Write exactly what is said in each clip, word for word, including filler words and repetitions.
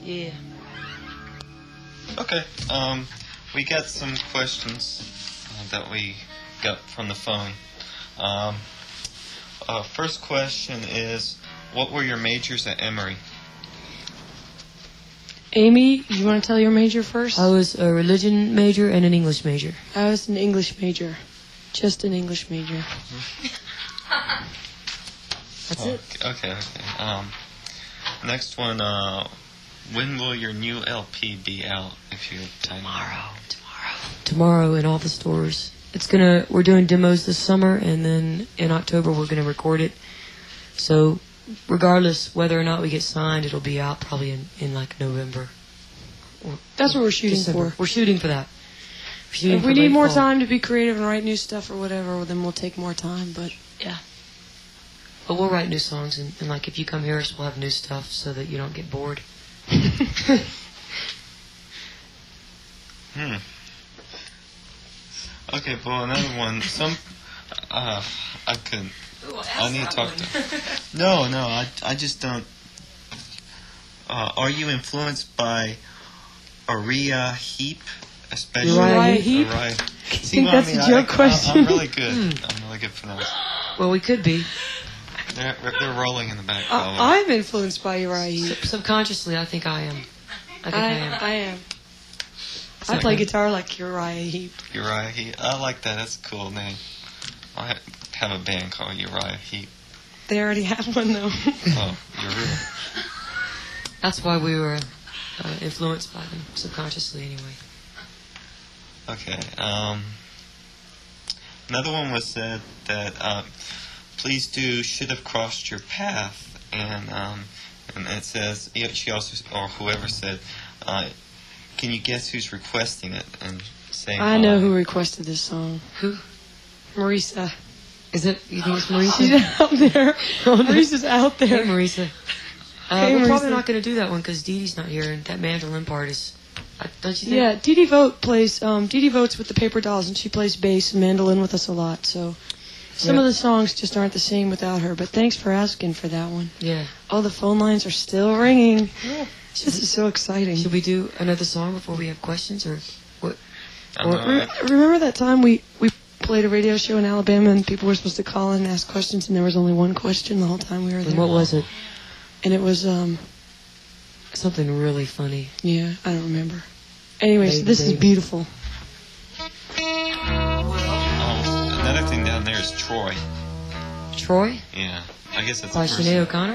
Yeah. Okay. Um, we got some questions uh, that we got from the phone. Um, uh, first question is, what were your majors at Emory? Amy, you want to tell your major first? I was a religion major and an English major. I was an English major. Just an English major. That's oh, it. Okay, okay. Um, next one, uh, when will your new L P be out? If you Tomorrow. Tomorrow. Tomorrow in all the stores. It's gonna. We're doing demos this summer, and then in October we're gonna record it. So, regardless whether or not we get signed, it'll be out probably in, in like November. Or That's what we're shooting December. for. We're shooting for that. We're shooting if for we need late more fall. time to be creative and write new stuff or whatever, well, then we'll take more time. But yeah. But we'll write new songs, and, and like if you come hear us, we'll have new stuff so that you don't get bored. Hmm. Okay, well, another one. Some, uh, I couldn't. Ooh, I need to talk to. No, no, I, I just don't. Uh, are you influenced by Uriah Heep, especially Uriah Heep? Uriah. I think that's I mean? a joke I, question. I, I'm really good. I'm really good for those. Well, we could be. They're, they're rolling in the back. uh, I'm influenced by Uriah Heep. Sub- subconsciously, I think I am. I think I, I, am. I am. So- I play guitar like Uriah Heep. Uriah Heep. I like that. That's a cool name. I ha- have a band called Uriah Heep. They already have one, though. Oh, you're really. That's why we were uh, influenced by them subconsciously, anyway. Okay. Um, another one was said that uh, please do should have crossed your path, and um, and it says yeah, she also or whoever said, uh, can you guess who's requesting it and saying? I know hi? who requested this song. Who? Marisa. Is it? You think it's Marisa? She's out there. Marisa's out Hey, there. Marisa. Uh, Hey, we're probably Marisa. not going to do that one because Dee Dee's not here, and that mandolin part is. Uh, don't you think? Yeah, Dee Dee Vogt plays. Um, Dee Dee Vogt's with the Paper Dolls, and she plays bass and mandolin with us a lot. So some Yep. of the songs just aren't the same without her. But thanks for asking for that one. Yeah. Oh, the phone lines are still ringing. Yeah. This is so exciting. Should we do another song before we have questions, or what? I don't know, Re- I- remember that time we we played a radio show in Alabama, and people were supposed to call in and ask questions, and there was only one question the whole time we were there. And what was it? And it was um Something really funny. yeah, I don't remember. Anyways, Baby, this is baby. beautiful. Oh, another thing down there is Troy. Troy? Yeah, I guess that's By a person. Sinead O'Connor?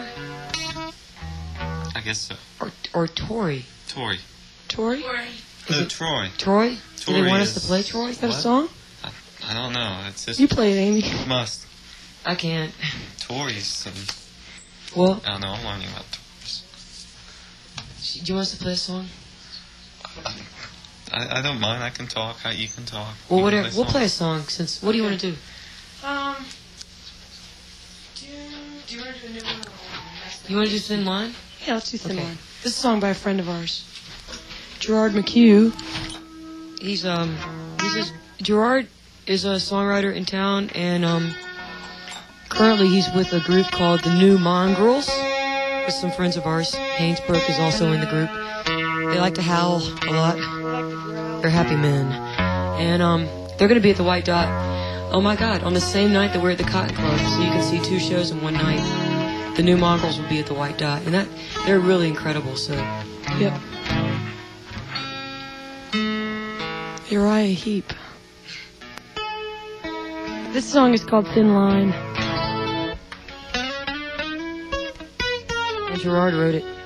I guess so. Or or Tori? Tori. Tori? No, it- Troy. Troy? Do Tori they want is- us to play Troy? Is that a What? song? I, I don't know. It's just You play it, Amy. must. I can't. Tori's some. Well, I don't know. I'm learning about Tories. do you want us to play a song? I, I don't mind. I can talk. I, you can talk. Well, You can whatever. We'll songs. play a song. Since what do you want to do? Um. Do you, do you want to do a new one? You want to do Thin Line? Yeah, let's do Thin Okay. Line. This is a song by a friend of ours, Gerard McHugh. He's um he's a, Gerard is a songwriter in town, and um currently he's with a group called the New Mongrels with some friends of ours. Haynes Brook is also in the group. They like to howl a lot. They're happy men, and um they're gonna be at the White Dot. Oh my God! On the same night that we're at the Cotton Club, so you can see two shows in one night. The New Mongrels will be at the White Dot, and that they're really incredible. So Yep. Uriah Heep. This song is called Thin Line. and Gerard wrote it.